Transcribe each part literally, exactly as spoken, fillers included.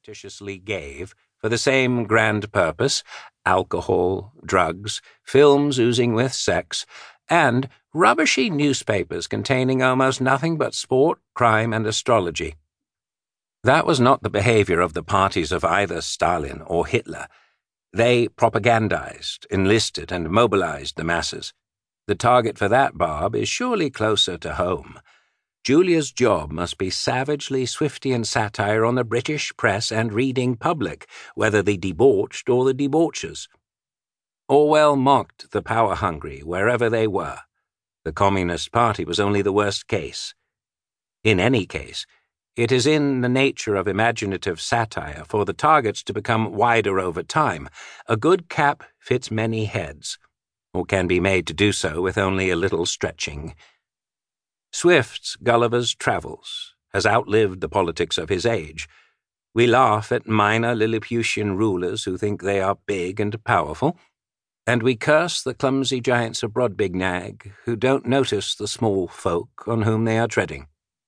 surreptitiously gave, for the same grand purpose, alcohol, drugs, films oozing with sex, and rubbishy newspapers containing almost nothing but sport, crime, and astrology. That was not the behavior of the parties of either Stalin or Hitler. They propagandized, enlisted, and mobilized the masses. The target for that barb is surely closer to home. Julia's job must be savagely Swiftian satire on the British press and reading public, whether the debauched or the debauchers. Orwell mocked the power-hungry wherever they were. The Communist Party was only the worst case. In any case, it is in the nature of imaginative satire for the targets to become wider over time. A good cap fits many heads, or can be made to do so with only a little stretching. Swift's Gulliver's Travels has outlived the politics of his age. We laugh at minor Lilliputian rulers who think they are big and powerful, and we curse the clumsy giants of Brobdingnag who don't notice the small folk on whom they are treading.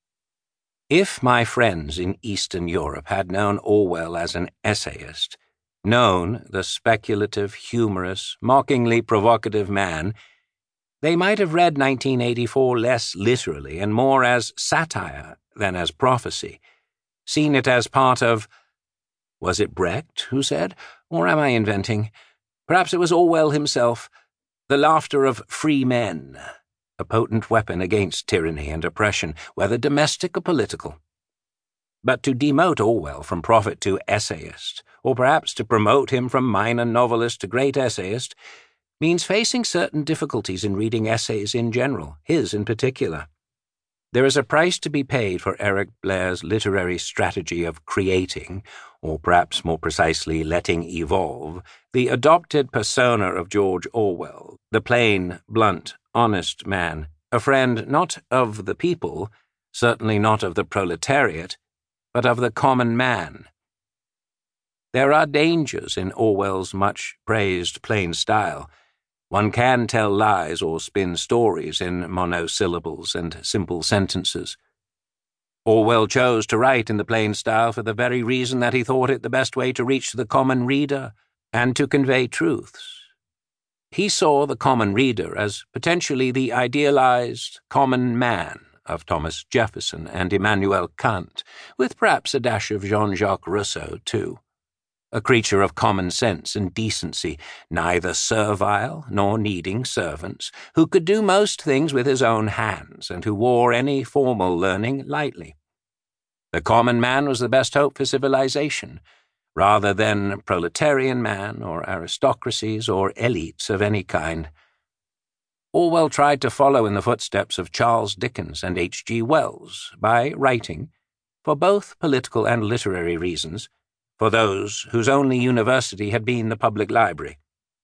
If my friends in Eastern Europe had known Orwell as an essayist, known the speculative, humorous, mockingly provocative man, they might have read nineteen eighty-four less literally and more as satire than as prophecy, seen it as part of— was it Brecht who said, or am I inventing? Perhaps it was Orwell himself, the laughter of free men, a potent weapon against tyranny and oppression, whether domestic or political. But to demote Orwell from prophet to essayist, or perhaps to promote him from minor novelist to great essayist, means facing certain difficulties in reading essays in general, his in particular. There is a price to be paid for Eric Blair's literary strategy of creating, or perhaps more precisely letting evolve, the adopted persona of George Orwell, the plain, blunt, honest man, a friend not of the people, certainly not of the proletariat, but of the common man. There are dangers in Orwell's much-praised plain style. One can tell lies or spin stories in monosyllables and simple sentences. Orwell chose to write in the plain style for the very reason that he thought it the best way to reach the common reader and to convey truths. He saw the common reader as potentially the idealized common man of Thomas Jefferson and Immanuel Kant, with perhaps a dash of Jean-Jacques Rousseau, too. A creature of common sense and decency, neither servile nor needing servants, who could do most things with his own hands and who wore any formal learning lightly. The common man was the best hope for civilization, rather than proletarian man or aristocracies or elites of any kind. Orwell tried to follow in the footsteps of Charles Dickens and H G Wells by writing, for both political and literary reasons, for those whose only university had been the public library.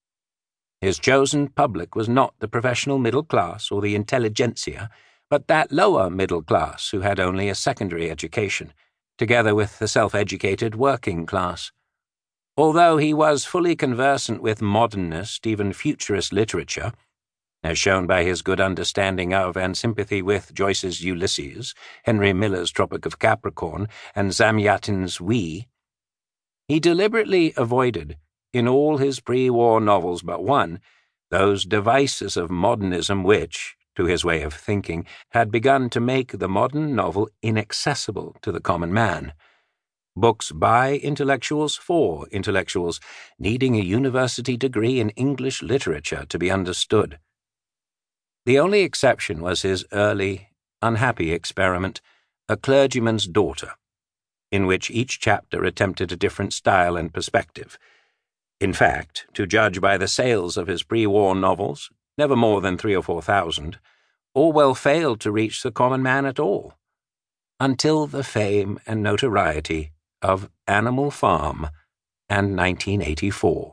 His chosen public was not the professional middle class or the intelligentsia, but that lower middle class who had only a secondary education, together with the self-educated working class. Although he was fully conversant with modernist, even futurist literature, as shown by his good understanding of and sympathy with Joyce's Ulysses, Henry Miller's Tropic of Capricorn, and Zamyatin's We, he deliberately avoided, in all his pre-war novels but one, those devices of modernism which, to his way of thinking, had begun to make the modern novel inaccessible to the common man. Books by intellectuals for intellectuals, needing a university degree in English literature to be understood. The only exception was his early, unhappy experiment, A Clergyman's Daughter, in which each chapter attempted a different style and perspective. In fact, to judge by the sales of his pre-war novels, never more than three or four thousand, Orwell failed to reach the common man at all, until the fame and notoriety of Animal Farm and nineteen eighty-four.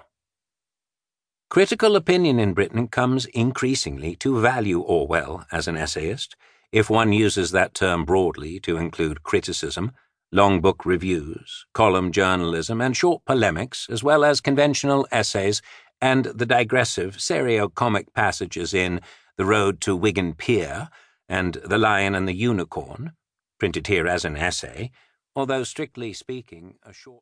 Critical opinion in Britain comes increasingly to value Orwell as an essayist, if one uses that term broadly to include criticism, long book reviews, column journalism, and short polemics, as well as conventional essays and the digressive serio-comic passages in The Road to Wigan Pier and The Lion and the Unicorn, printed here as an essay, although strictly speaking a short